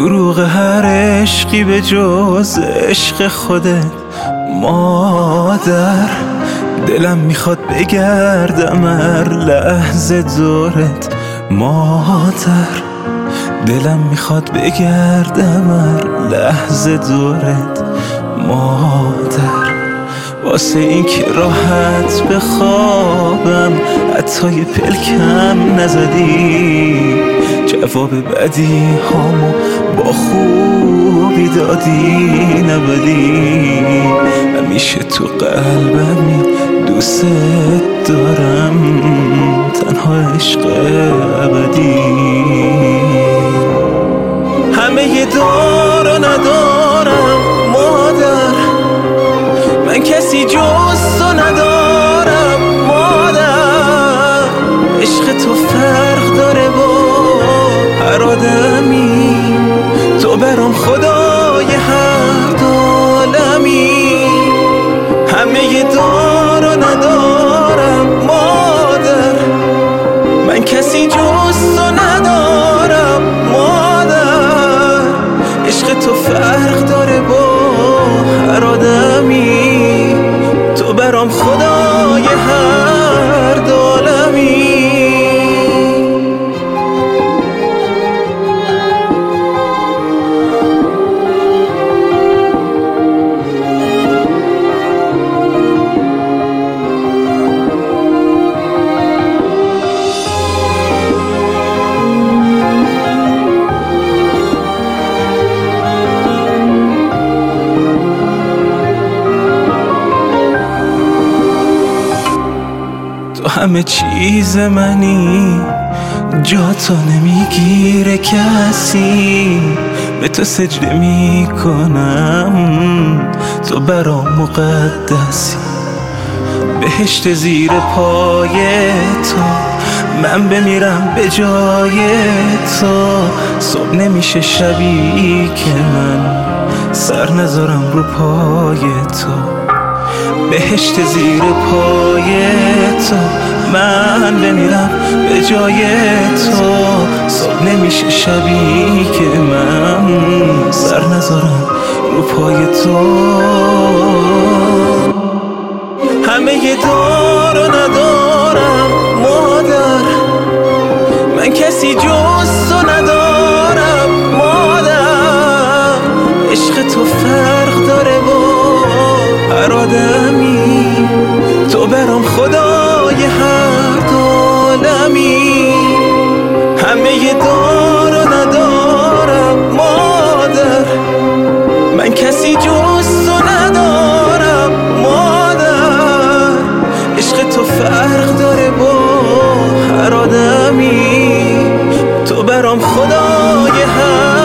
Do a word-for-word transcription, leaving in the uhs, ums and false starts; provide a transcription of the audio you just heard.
دروغ هر عشقی به جز عشق خودت مادر. دلم میخواد بگردم هر لحظه دورت مادر. دلم میخواد بگردم هر لحظه دورت مادر. واسه این که راحت بخوابم حتی یه پلکم نزدی، جواب بدی هامو با خوبی دادی نبدی. همیشه تو قلبمی دوست دارم، تنها عشق ابدی. همه یه دار و ندارم مادر، من کسی جز تو ندارم مادر. عشق تو فرق داره با هر آدمی، تو برام خدای هر عالمی. همه یه دار و ندارم مادر، من کسی جز تو ندارم مادر. عشق تو فرق داره با هر آدمی، تو برام خدای هر عالمی. همه چیز منی، جا تو نمیگیره کسی. به تو سجده میکنم، تو برام مقدسی. بهشت زیر پای تو، من بمیرم به جای تو. صبح نمیشه شبی که من سر نذارم رو پای تو. بهشت زیر پای تو، من بمیرم به جای تو. صبح نمیشه شبی که من سر نذارم رو پای تو. همه یه دار و ندارم مادر، من کسی جز تو ندارم مادر. عشق تو فرق داره با هر آدمی، تو برام خدای هر عالمی. همه یه دار و ندارم مادر، من کسی جز تو ندارم مادر. عشق تو فرق داره با هر آدمی، تو برام خدای هر